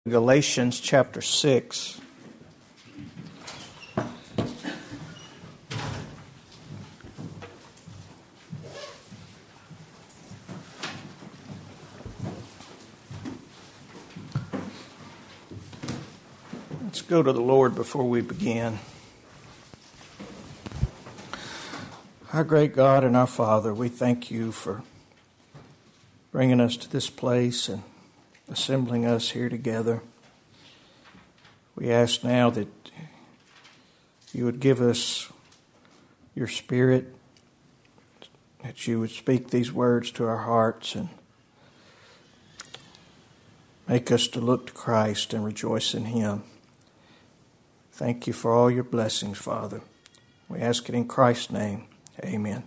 Galatians chapter 6. Let's go to the Lord before we begin. Our great God and our Father, we thank you for bringing us to this place and assembling us here together. We ask now that you would give us your Spirit, that you would speak these words to our hearts and make us to look to Christ and rejoice in Him. Thank you for all your blessings, Father. We ask it in Christ's name. Amen.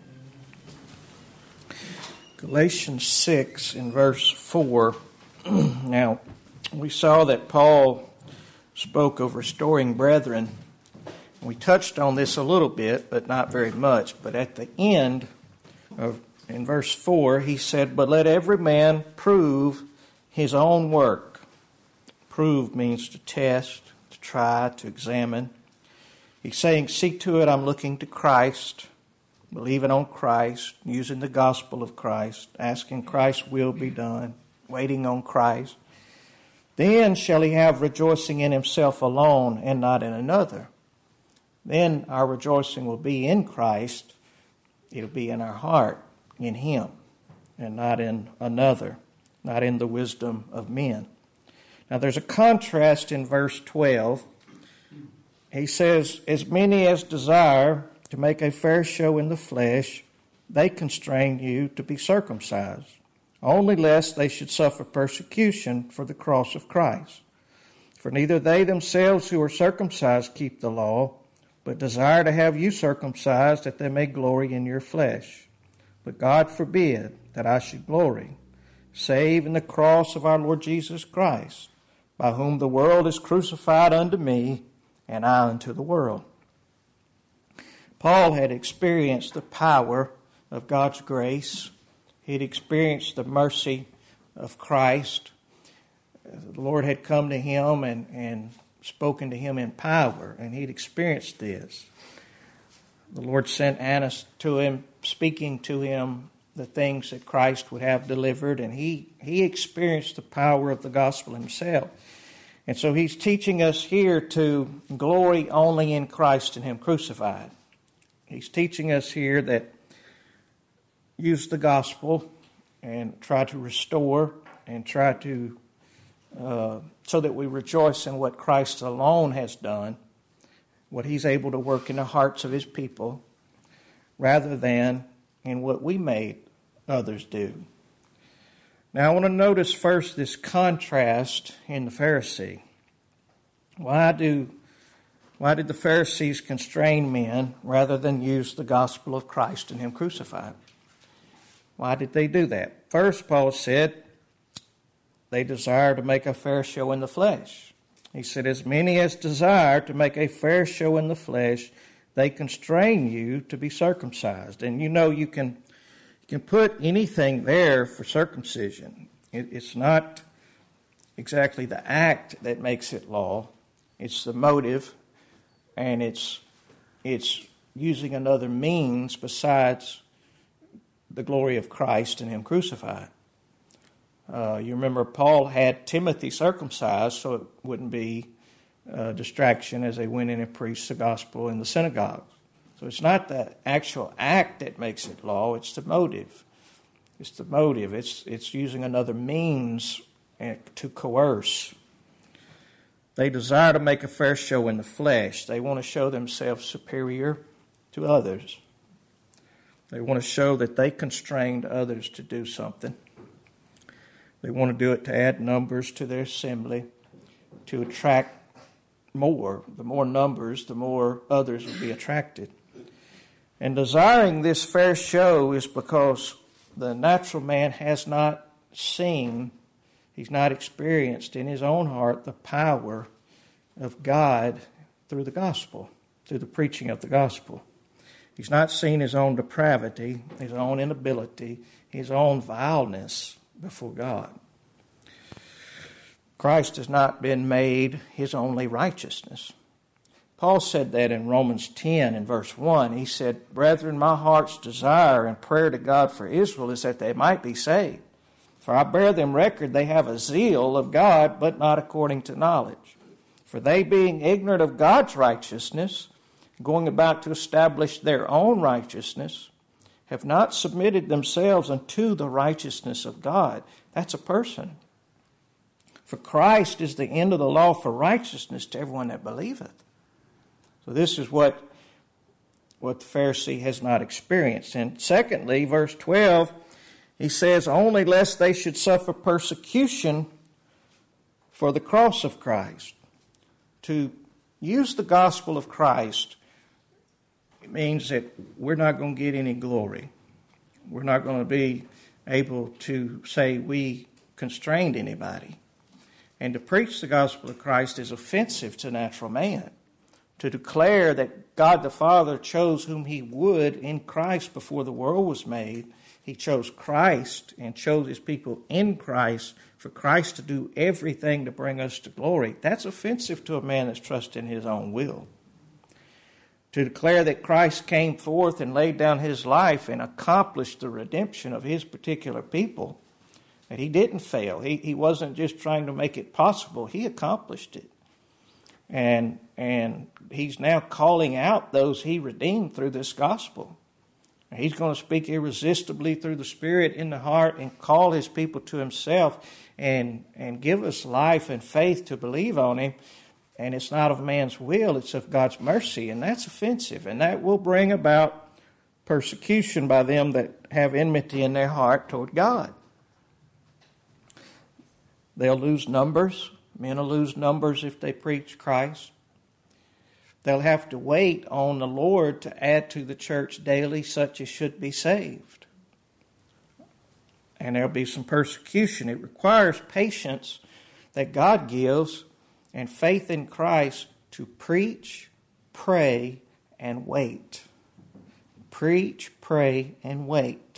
Galatians 6 in verse 4. Now, we saw that Paul spoke of restoring brethren. We touched on this a little bit, but not very much. But at the end, in verse 4, he said, "But let every man prove his own work." Prove means to test, to try, to examine. He's saying, see to it, I'm looking to Christ, believing on Christ, using the gospel of Christ, asking Christ's will be done, waiting on Christ. Then shall he have rejoicing in himself alone and not in another. Then our rejoicing will be in Christ. It'll be in our heart, in Him, and not in another, not in the wisdom of men. Now there's a contrast in verse 12. He says, as many as desire to make a fair show in the flesh, they constrain you to be circumcised, only lest they should suffer persecution for the cross of Christ. For neither they themselves who are circumcised keep the law, but desire to have you circumcised, that they may glory in your flesh. But God forbid that I should glory, save in the cross of our Lord Jesus Christ, by whom the world is crucified unto me, and I unto the world. Paul had experienced the power of God's grace. He'd experienced the mercy of Christ. The Lord had come to him and spoken to him in power, and he'd experienced this. The Lord sent Annas to him, speaking to him the things that Christ would have delivered, and he experienced the power of the gospel himself. And so he's teaching us here to glory only in Christ and Him crucified. He's teaching us here that use the gospel and try to restore and try to, so that we rejoice in what Christ alone has done, what He's able to work in the hearts of His people, rather than in what we made others do. Now I want to notice first this contrast in the Pharisee. Why did the Pharisees constrain men rather than use the gospel of Christ and Him crucified? Why did they do that? First, Paul said they desire to make a fair show in the flesh. He said, as many as desire to make a fair show in the flesh, they constrain you to be circumcised. And you know you can put anything there for circumcision. It's not exactly the act that makes it law. It's the motive, and it's using another means besides the glory of Christ and Him crucified. You remember Paul had Timothy circumcised so it wouldn't be a distraction as they went in and preached the gospel in the synagogues. So it's not the actual act that makes it law, it's the motive. It's the motive. It's using another means to coerce. They desire to make a fair show in the flesh. They want to show themselves superior to others. They want to show that they constrained others to do something. They want to do it to add numbers to their assembly, to attract more. The more numbers, the more others will be attracted. And desiring this fair show is because the natural man has not seen, he's not experienced in his own heart the power of God through the gospel, through the preaching of the gospel. He's not seen his own depravity, his own inability, his own vileness before God. Christ has not been made his only righteousness. Paul said that in Romans 10 in verse 1. He said, "Brethren, my heart's desire and prayer to God for Israel is that they might be saved. For I bear them record they have a zeal of God, but not according to knowledge. For they, being ignorant of God's righteousness, going about to establish their own righteousness, have not submitted themselves unto the righteousness of God." That's a person. "For Christ is the end of the law for righteousness to everyone that believeth." So this is what the Pharisee has not experienced. And secondly, verse 12, he says, "Only lest they should suffer persecution for the cross of Christ." To use the gospel of Christ, it means that we're not going to get any glory. We're not going to be able to say we constrained anybody. And to preach the gospel of Christ is offensive to natural man. To declare that God the Father chose whom he would in Christ before the world was made. He chose Christ and chose his people in Christ for Christ to do everything to bring us to glory. That's offensive to a man that's trusting his own will. To declare that Christ came forth and laid down his life and accomplished the redemption of his particular people, that he didn't fail. He wasn't just trying to make it possible. He accomplished it. And he's now calling out those he redeemed through this gospel. He's going to speak irresistibly through the Spirit in the heart and call his people to himself and give us life and faith to believe on him. And it's not of man's will, it's of God's mercy. And that's offensive. And that will bring about persecution by them that have enmity in their heart toward God. They'll lose numbers. Men will lose numbers if they preach Christ. They'll have to wait on the Lord to add to the church daily such as should be saved. And there'll be some persecution. It requires patience that God gives and faith in Christ to preach, pray, and wait. Preach, pray, and wait.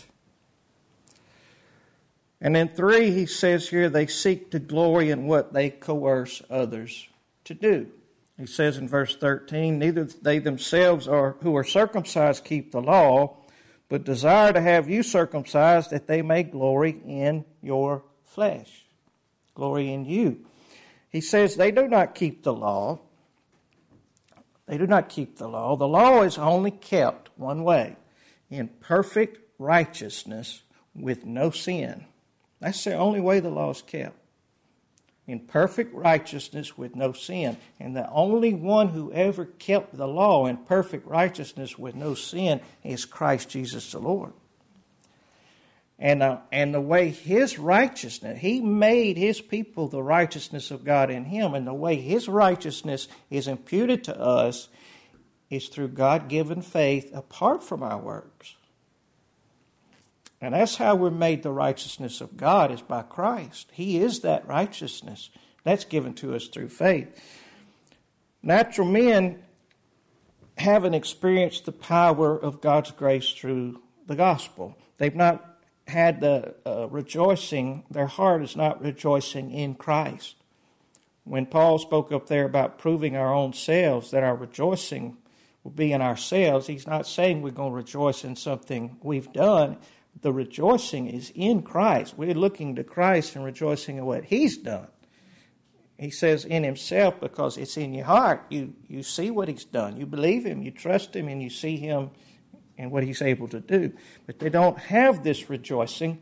And then 3, he says here, they seek to glory in what they coerce others to do. He says in verse 13, "Neither they themselves who are circumcised keep the law, but desire to have you circumcised, that they may glory in your flesh." Glory in you. He says they do not keep the law. They do not keep the law. The law is only kept one way, in perfect righteousness with no sin. That's the only way the law is kept. In perfect righteousness with no sin. And the only one who ever kept the law in perfect righteousness with no sin is Christ Jesus the Lord. And the way his righteousness, he made his people the righteousness of God in him. And the way his righteousness is imputed to us is through God-given faith apart from our works. And that's how we're made the righteousness of God, is by Christ. He is that righteousness. That's given to us through faith. Natural men haven't experienced the power of God's grace through the gospel. They've not had the rejoicing, their heart is not rejoicing in Christ. When Paul spoke up there about proving our own selves, that our rejoicing will be in ourselves, he's not saying we're going to rejoice in something we've done. The rejoicing is in Christ. We're looking to Christ and rejoicing in what he's done. He says in himself because it's in your heart. You see what he's done. You believe him, you trust him, and you see him and what he's able to do. But they don't have this rejoicing.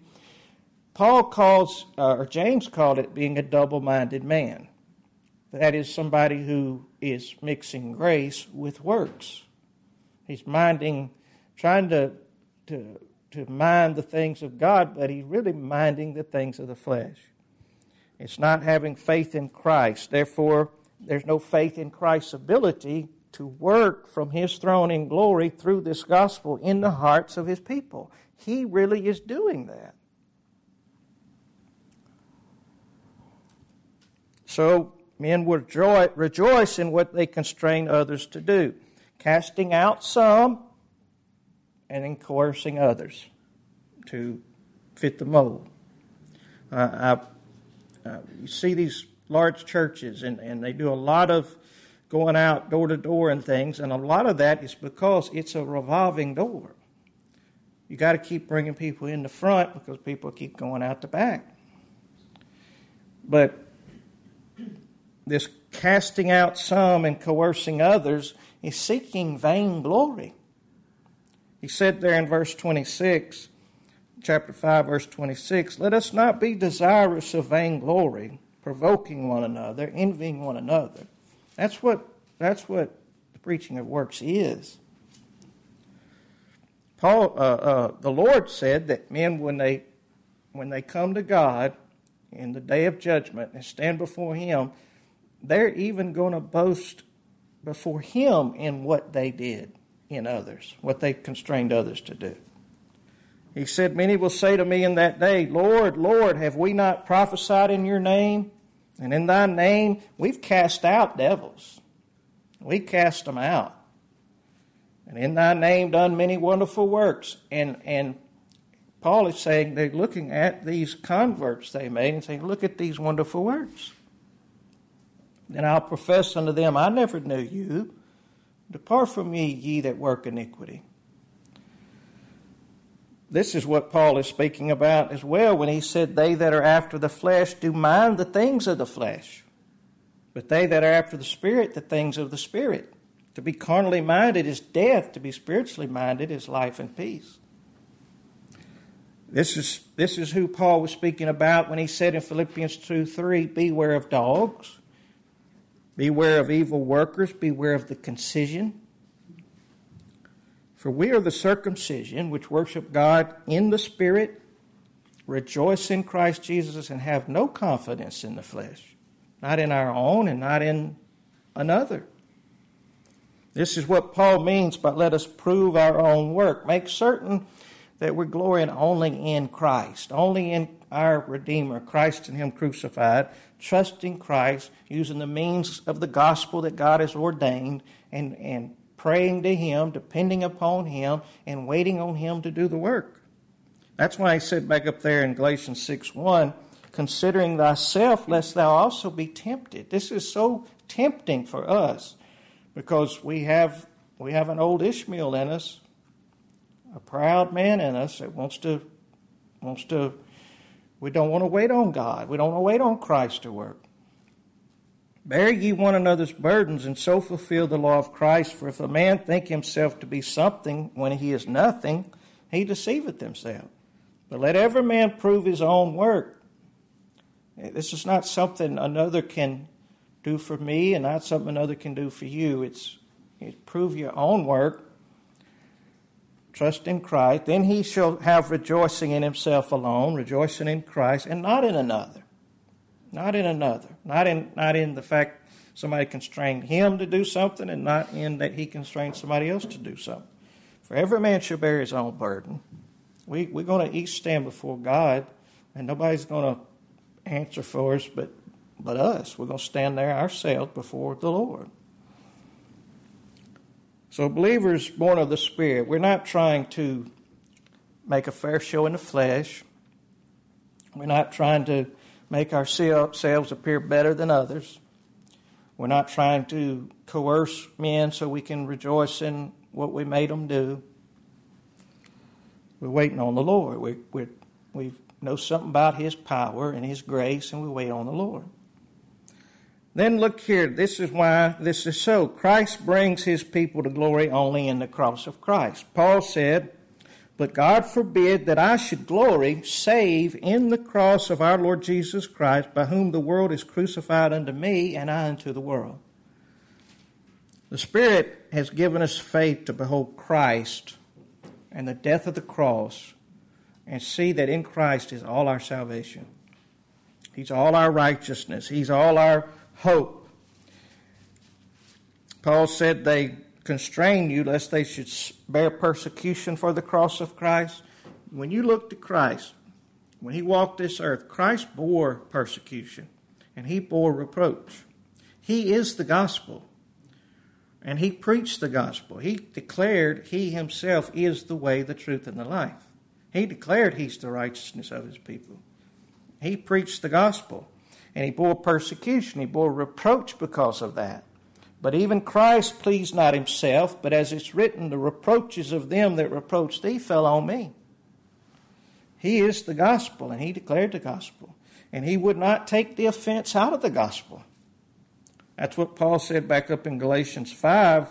James called it being a double-minded man. That is somebody who is mixing grace with works. He's trying to mind the things of God, but he's really minding the things of the flesh. It's not having faith in Christ. Therefore, there's no faith in Christ's ability to work from his throne in glory through this gospel in the hearts of his people. He really is doing that. So men would rejoice in what they constrain others to do, casting out some and then coercing others to fit the mold. You see these large churches, and they do a lot of going out door to door and things, and a lot of that is because it's a revolving door. You got to keep bringing people in the front because people keep going out the back. But this casting out some and coercing others is seeking vainglory. He said there in verse 26, chapter 5, verse 26, "Let us not be desirous of vainglory, provoking one another, envying one another." That's what the preaching of works is. The Lord said that men, when they come to God in the day of judgment and stand before Him, they're even going to boast before Him in what they did in others, what they constrained others to do. He said, "Many will say to me in that day, 'Lord, Lord, have we not prophesied in your name? And in thy name we've cast out devils. We cast them out. And in thy name done many wonderful works.'" And Paul is saying they're looking at these converts they made and saying, "Look at these wonderful works. Then I'll profess unto them, I never knew you. Depart from me, ye that work iniquity." This is what Paul is speaking about as well when he said, "They that are after the flesh do mind the things of the flesh. But they that are after the Spirit, the things of the Spirit. To be carnally minded is death. To be spiritually minded is life and peace." This is who Paul was speaking about when he said in Philippians 2:3, "Beware of dogs. Beware of evil workers. Beware of the concision. For we are the circumcision which worship God in the Spirit, rejoice in Christ Jesus, and have no confidence in the flesh." Not in our own and not in another. This is what Paul means by "let us prove our own work." Make certain that we're glorying only in Christ, only in our Redeemer, Christ and Him crucified, trusting Christ, using the means of the gospel that God has ordained, and praying to Him, depending upon Him, and waiting on Him to do the work. That's why he said back up there in Galatians 6:1, "Considering thyself, lest thou also be tempted." This is so tempting for us because we have an old Ishmael in us, a proud man in us that wants to. We don't want to wait on God. We don't want to wait on Christ to work. "Bear ye one another's burdens, and so fulfill the law of Christ. For if a man think himself to be something when he is nothing, he deceiveth himself. But let every man prove his own work." This is not something another can do for me and not something another can do for you. It's prove your own work. Trust in Christ. Then he shall have rejoicing in himself alone, rejoicing in Christ, and not in another. Not in another. Not in the fact somebody constrained him to do something, and not in that he constrained somebody else to do something. For every man shall bear his own burden. We're going to each stand before God, and nobody's going to answer for us but us. We're going to stand there ourselves before the Lord. So believers born of the Spirit, we're not trying to make a fair show in the flesh. We're not trying to make ourselves appear better than others. We're not trying to coerce men so we can rejoice in what we made them do. We're waiting on the Lord. We know something about His power and His grace, and we wait on the Lord. Then look here. This is why this is so. Christ brings His people to glory only in the cross of Christ. Paul said, "But God forbid that I should glory, save in the cross of our Lord Jesus Christ, by whom the world is crucified unto me, and I unto the world." The Spirit has given us faith to behold Christ and the death of the cross and see that in Christ is all our salvation. He's all our righteousness. He's all our hope. Paul said they constrain you lest they should bear persecution for the cross of Christ. When you look to Christ, when He walked this earth, Christ bore persecution and He bore reproach. He is the gospel, and He preached the gospel. He declared He Himself is the way, the truth, and the life. He declared He's the righteousness of His people. He preached the gospel. And he bore persecution. He bore reproach because of that. But even Christ pleased not himself, but as it's written, the reproaches of them that reproached thee fell on me. He is the gospel, and he declared the gospel. And he would not take the offense out of the gospel. That's what Paul said back up in Galatians 5.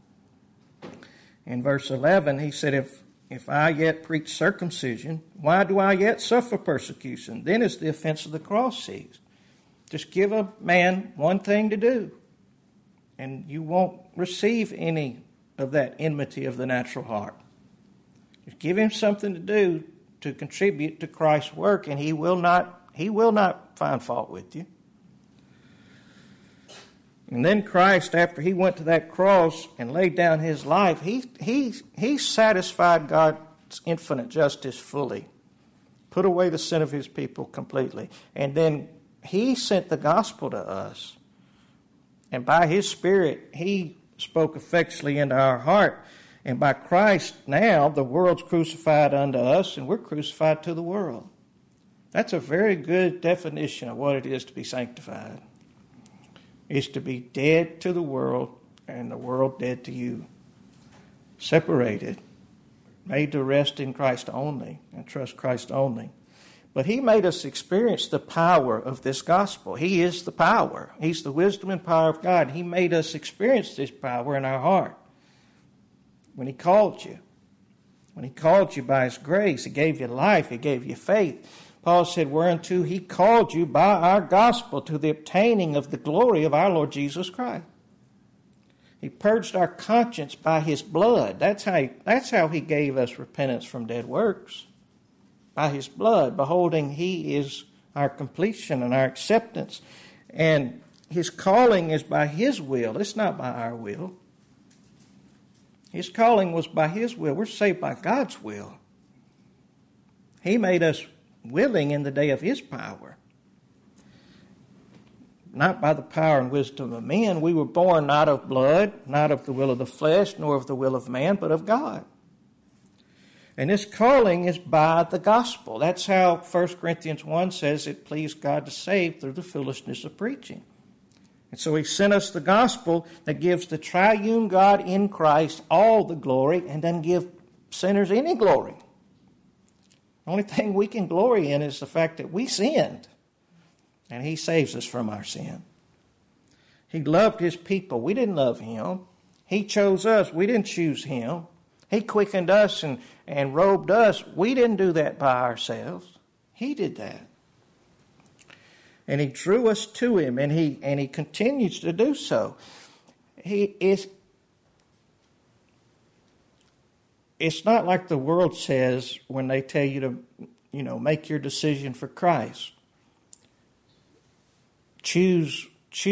In verse 11, he said, If I yet preach circumcision, why do I yet suffer persecution? Then is the offense of the cross seized. Just give a man one thing to do, and you won't receive any of that enmity of the natural heart. Just give him something to do to contribute to Christ's work, and he will not find fault with you. And then Christ, after he went to that cross and laid down his life, he satisfied God's infinite justice fully, put away the sin of his people completely. And then he sent the gospel to us. And by his Spirit, he spoke effectually into our heart. And by Christ now, the world's crucified unto us, and we're crucified to the world. That's a very good definition of what it is to be sanctified. It's to be dead to the world, and the world dead to you. Separated, made to rest in Christ only, and trust Christ only. But he made us experience the power of this gospel. He is the power. He's the wisdom and power of God. He made us experience this power in our heart. When he called you by his grace, he gave you life, he gave you faith. Paul said, whereunto he called you by our gospel to the obtaining of the glory of our Lord Jesus Christ. He purged our conscience by his blood. That's how he gave us repentance from dead works. By his blood, beholding he is our completion and our acceptance. And his calling is by his will. It's not by our will. His calling was by his will. We're saved by God's will. He made us willing in the day of his power. Not by the power and wisdom of men. We were born not of blood, not of the will of the flesh, nor of the will of man, but of God. And this calling is by the gospel. That's how 1 Corinthians 1 says it pleased God to save through the foolishness of preaching. And so he sent us the gospel that gives the triune God in Christ all the glory and doesn't give sinners any glory. The only thing we can glory in is the fact that we sinned, and he saves us from our sin. He loved his people. We didn't love him. He chose us. We didn't choose him. He quickened us and robed us. We didn't do that by ourselves. He did that. And he drew us to him, and he continues to do so. It's not like the world says when they tell you to, make your decision for Christ. Choose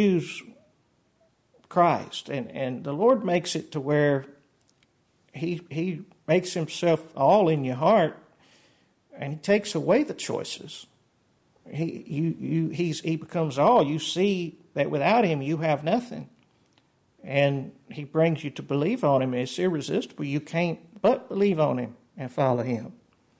Christ. And the Lord makes it to where He makes himself all in your heart, and he takes away the choices. He becomes all. You see that without him you have nothing. And he brings you to believe on him. It's irresistible. You can't but believe on him and follow him.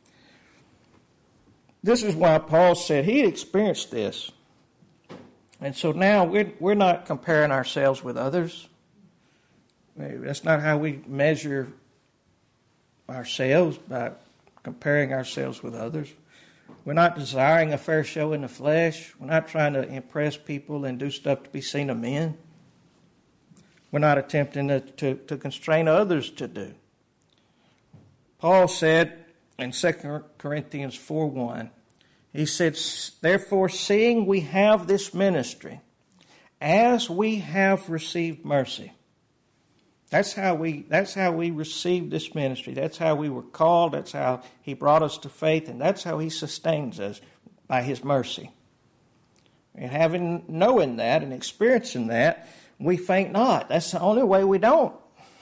This is why Paul said he experienced this. And so now we're not comparing ourselves with others. That's not how we measure ourselves, by comparing ourselves with others. We're not desiring a fair show in the flesh. We're not trying to impress people and do stuff to be seen of men. We're not attempting to constrain others to do. Paul said in 2 Corinthians 4:1, he said, therefore, seeing we have this ministry, as we have received mercy. That's how we received this ministry. That's how we were called. That's how he brought us to faith. And that's how he sustains us, by his mercy. And knowing that and experiencing that, we faint not. That's the only way we don't.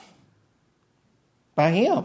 By him.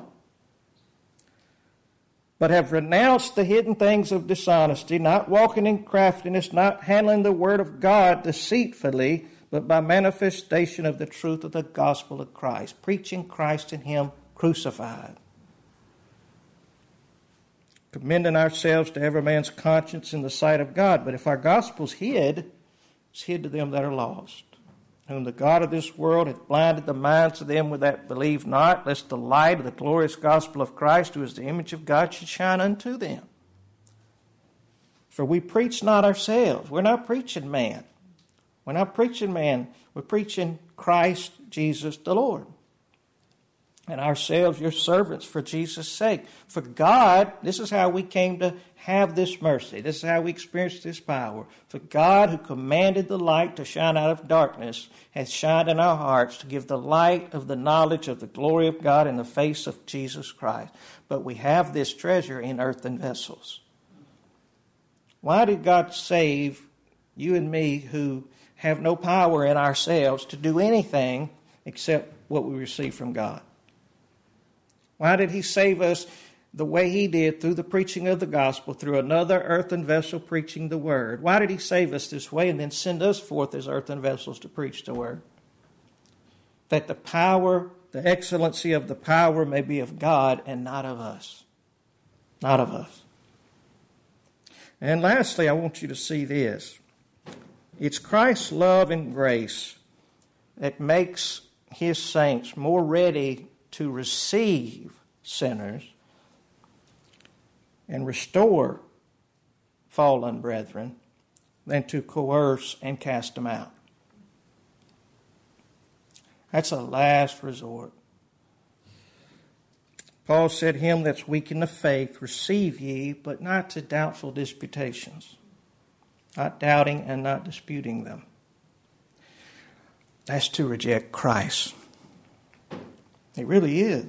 But have renounced the hidden things of dishonesty, not walking in craftiness, not handling the word of God deceitfully, but by manifestation of the truth of the gospel of Christ, preaching Christ and him crucified. commending ourselves to every man's conscience in the sight of God. But if our gospel's hid, it's hid to them that are lost, whom the God of this world hath blinded the minds of them that believe not, lest the light of the glorious gospel of Christ, who is the image of God, should shine unto them. For we preach not ourselves. We're not preaching man. We're not preaching man. We're preaching Christ Jesus the Lord. And ourselves your servants for Jesus' sake. For God, this is how we came to have this mercy. This is how we experienced this power. For God, who commanded the light to shine out of darkness, hath shined in our hearts to give the light of the knowledge of the glory of God in the face of Jesus Christ. But we have this treasure in earthen vessels. Why did God save you and me who have no power in ourselves to do anything except what we receive from God? Why did he save us the way he did, through the preaching of the gospel, through another earthen vessel preaching the word? Why did he save us this way and then send us forth as earthen vessels to preach the word? That the power, the excellency of the power may be of God and not of us. Not of us. And lastly, I want you to see this. It's Christ's love and grace that makes his saints more ready to receive sinners and restore fallen brethren than to coerce and cast them out. That's a last resort. Paul said, him that's weak in the faith, receive ye, but not to doubtful disputations. Not doubting and not disputing them. That's to reject Christ. It really is.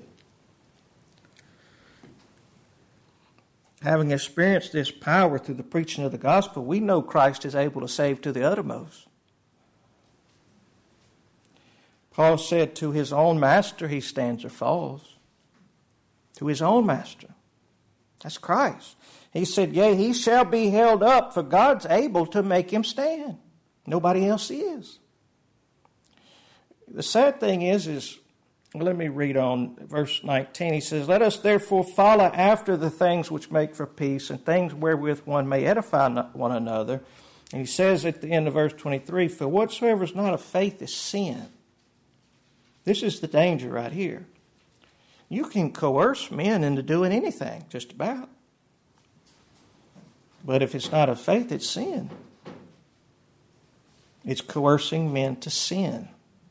Having experienced this power through the preaching of the gospel, we know Christ is able to save to the uttermost. Paul said to his own master he stands or falls. To his own master. That's Christ. He said, yea, he shall be held up, for God's able to make him stand. Nobody else is. The sad thing is let me read on verse 19. He says, let us therefore follow after the things which make for peace, and things wherewith one may edify one another. And he says at the end of verse 23, for whatsoever is not of faith is sin. This is the danger right here. You can coerce men into doing anything, just about. But if it's not of faith, it's sin. It's coercing men to sin.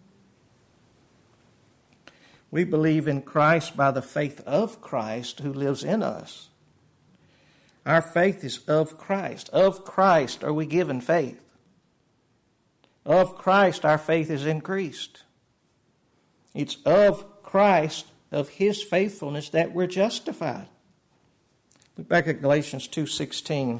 We believe in Christ by the faith of Christ who lives in us. Our faith is of Christ. Of Christ are we given faith. Of Christ our faith is increased. It's of Christ, of his faithfulness, that we're justified. Look back at Galatians 2:16.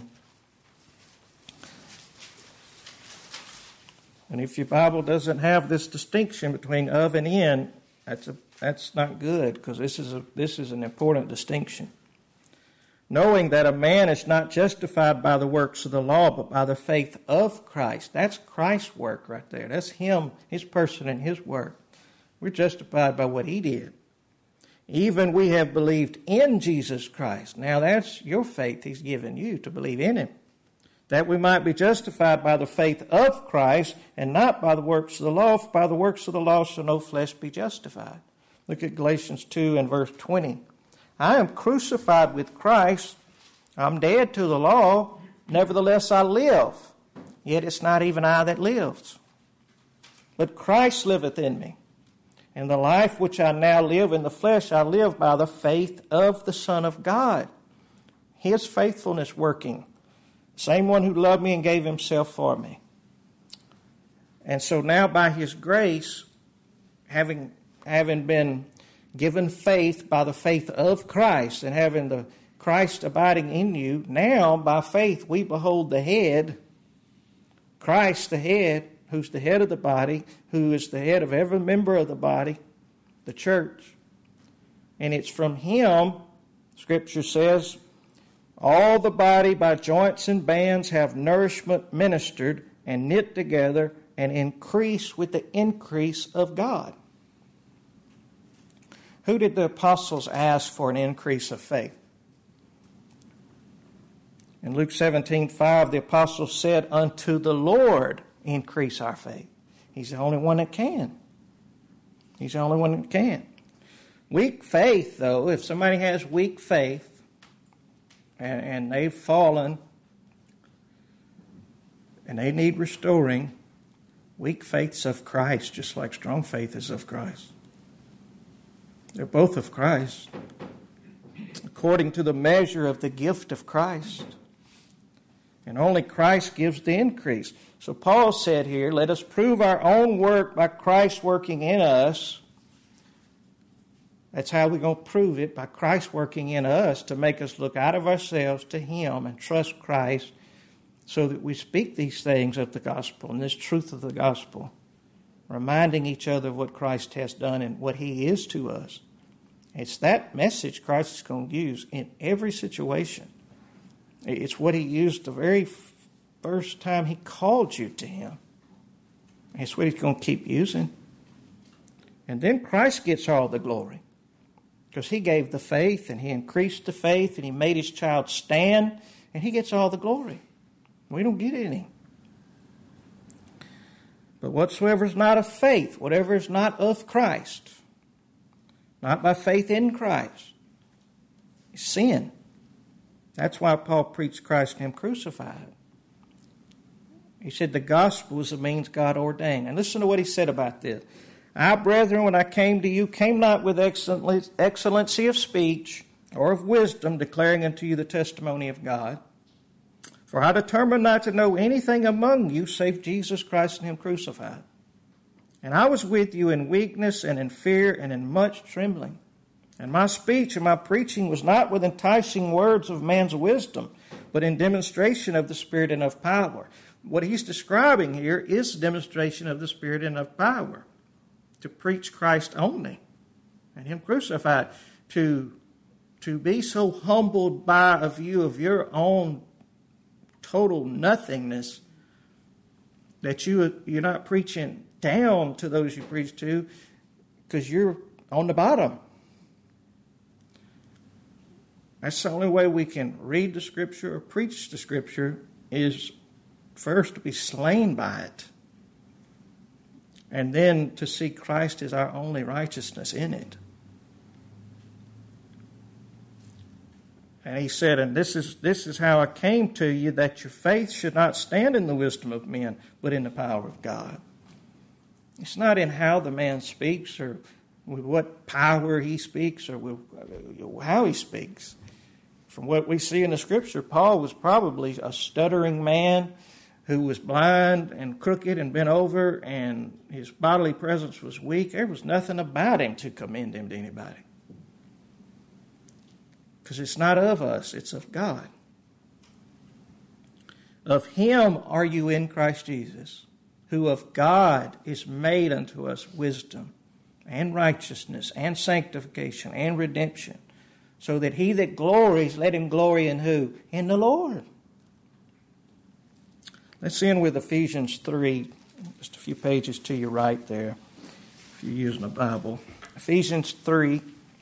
And if your Bible doesn't have this distinction between of and in, that's not good, because this is an important distinction. Knowing that a man is not justified by the works of the law, but by the faith of Christ. That's Christ's work right there. That's him, his person, and his work. We're justified by what he did. Even we have believed in Jesus Christ. Now that's your faith he's given you, to believe in him. That we might be justified by the faith of Christ, and not by the works of the law. For by the works of the law shall no flesh be justified. Look at Galatians 2 and verse 20. I am crucified with Christ. I'm dead to the law. Nevertheless I live. Yet it's not even I that lives, but Christ liveth in me. And the life which I now live in the flesh, I live by the faith of the Son of God. His faithfulness working. Same one who loved me and gave himself for me. And so now by his grace, having been given faith by the faith of Christ, and having the Christ abiding in you, now by faith we behold the head, Christ the head, who's the head of the body, who is the head of every member of the body, the church. And it's from him, Scripture says, all the body by joints and bands have nourishment ministered and knit together and increase with the increase of God. Who did the apostles ask for an increase of faith? In Luke 17:5, the apostle said, "Unto the Lord increase our faith." He's the only one that can. He's the only one that can. Weak faith, though, if somebody has weak faith and they've fallen and they need restoring, weak faith's of Christ, just like strong faith is of Christ. They're both of Christ, according to the measure of the gift of Christ. And only Christ gives the increase. So Paul said here, let us prove our own work by Christ working in us. That's how we're going to prove it, by Christ working in us to make us look out of ourselves to Him and trust Christ, so that we speak these things of the gospel and this truth of the gospel, reminding each other of what Christ has done and what He is to us. It's that message Christ is going to use in every situation. It's what He used the very first time He called you to Him. It's what He's going to keep using. And then Christ gets all the glory, because He gave the faith and He increased the faith and He made His child stand, and He gets all the glory. We don't get any. But whatsoever is not of faith, whatever is not of Christ, not by faith in Christ, is sin. That's why Paul preached Christ and Him crucified. He said the gospel is the means God ordained. And listen to what he said about this. I, brethren, when I came to you, came not with excellency of speech or of wisdom, declaring unto you the testimony of God. For I determined not to know anything among you save Jesus Christ and Him crucified. And I was with you in weakness and in fear and in much trembling. And my speech and my preaching was not with enticing words of man's wisdom, but in demonstration of the Spirit and of power. What he's describing here is a demonstration of the Spirit and of power. To preach Christ only and Him crucified. To be so humbled by a view of your own total nothingness that you're not preaching down to those you preach to, because you're on the bottom. That's the only way we can read the Scripture or preach the Scripture, is first to be slain by it, and then to see Christ as our only righteousness in it. And he said, and this is how I came to you, that your faith should not stand in the wisdom of men, but in the power of God. It's not in how the man speaks, or with what power he speaks, or with how he speaks. From what we see in the Scripture, Paul was probably a stuttering man who was blind and crooked and bent over, and his bodily presence was weak. There was nothing about him to commend him to anybody. Because it's not of us, it's of God. Of Him are you in Christ Jesus, who of God is made unto us wisdom and righteousness and sanctification and redemption, so that he that glories, let him glory in who? In the Lord. Let's end with Ephesians 3, just a few pages to your right there, if you're using a Bible. Ephesians 3.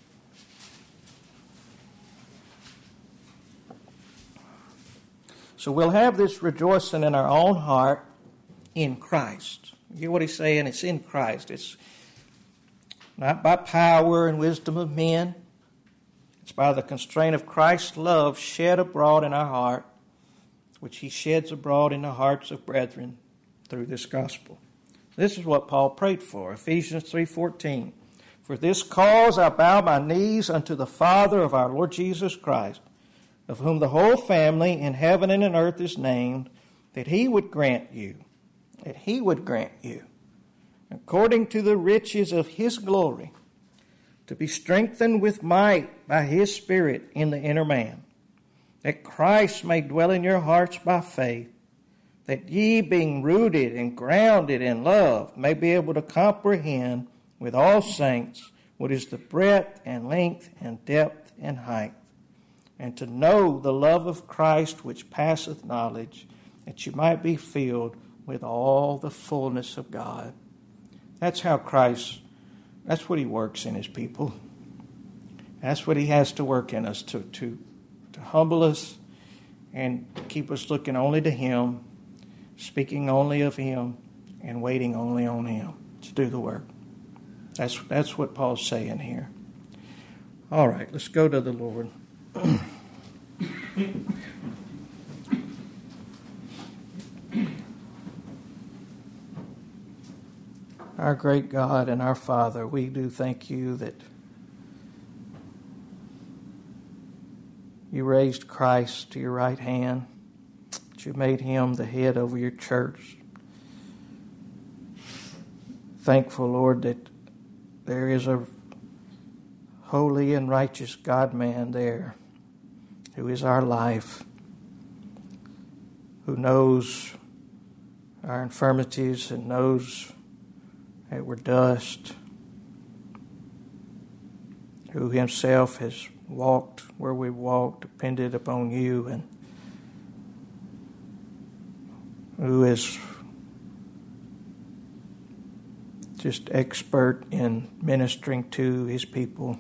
So we'll have this rejoicing in our own heart in Christ. You hear what he's saying? It's in Christ. It's not by power and wisdom of men. It's by the constraint of Christ's love shed abroad in our heart, which He sheds abroad in the hearts of brethren through this gospel. This is what Paul prayed for. Ephesians 3:14. For this cause I bow my knees unto the Father of our Lord Jesus Christ, of whom the whole family in heaven and in earth is named, that He would grant you, according to the riches of His glory, to be strengthened with might by His Spirit in the inner man, that Christ may dwell in your hearts by faith, that ye, being rooted and grounded in love, may be able to comprehend with all saints what is the breadth and length and depth and height, and to know the love of Christ which passeth knowledge, that you might be filled with all the fullness of God. That's how Christ, that's what He works in His people. That's what He has to work in us, to humble us and keep us looking only to Him, speaking only of Him, and waiting only on Him to do the work. That's what Paul's saying here. All right, let's go to the Lord. Our great God and our Father, we do thank you that you raised Christ to your right hand, that you made Him the head over your church. Thankful, Lord, that there is a holy and righteous God-man there who is our life, who knows our infirmities and knows that we're dust, who Himself has walked where we walked, depended upon you, and who is just expert in ministering to His people.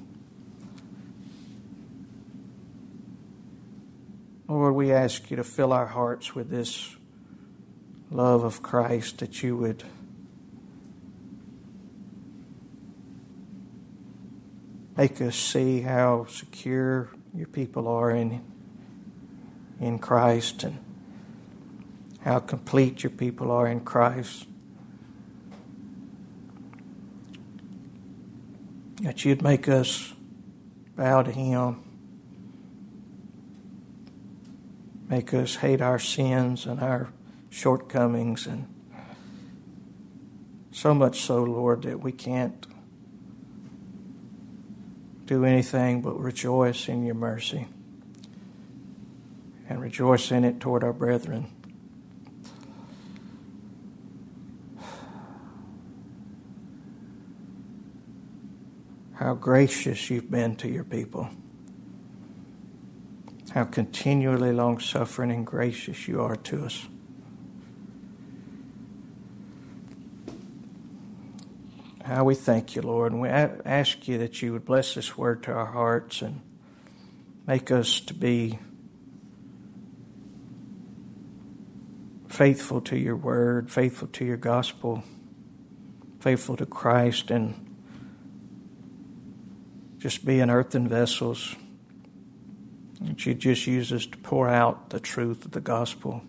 Lord, we ask you to fill our hearts with this love of Christ, that you would make us see how secure your people are in Christ, and how complete your people are in Christ. That you'd make us bow to Him. Make us hate our sins and our shortcomings, and so much so, Lord, that we can't do anything but rejoice in your mercy and rejoice in it toward our brethren. How gracious you've been to your people. How continually long-suffering and gracious you are to us. How we thank you, Lord, and we ask you that you would bless this word to our hearts and make us to be faithful to your word, faithful to your gospel, faithful to Christ, and just being earthen vessels. That you just use us to pour out the truth of the gospel,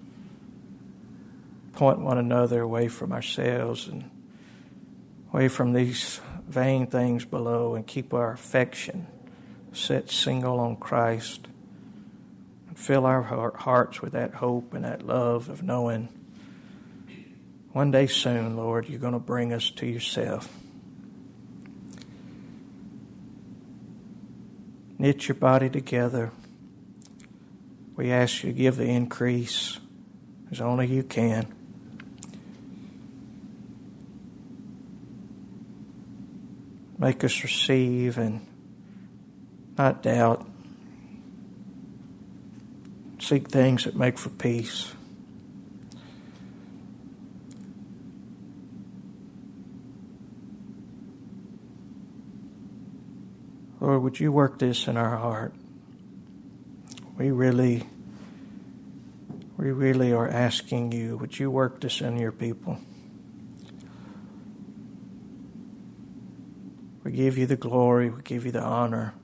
point one another away from ourselves and away from these vain things below, and keep our affection set single on Christ, and fill our hearts with that hope and that love of knowing one day soon, Lord, you're going to bring us to yourself. Knit your body together. We ask you to give the increase as only you can. Make us receive and not doubt. Seek things that make for peace. Lord, would you work this in our heart? We really are asking you, would you work this in your people? We give you the glory, we give you the honor.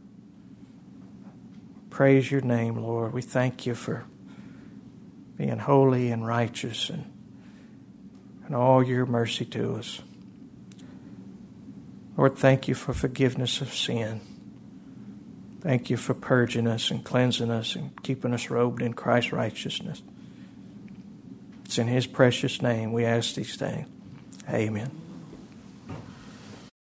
Praise your name, Lord. We thank you for being holy and righteous and all your mercy to us. Lord, thank you for forgiveness of sin. Thank you for purging us and cleansing us and keeping us robed in Christ's righteousness. It's in His precious name we ask these things. Amen.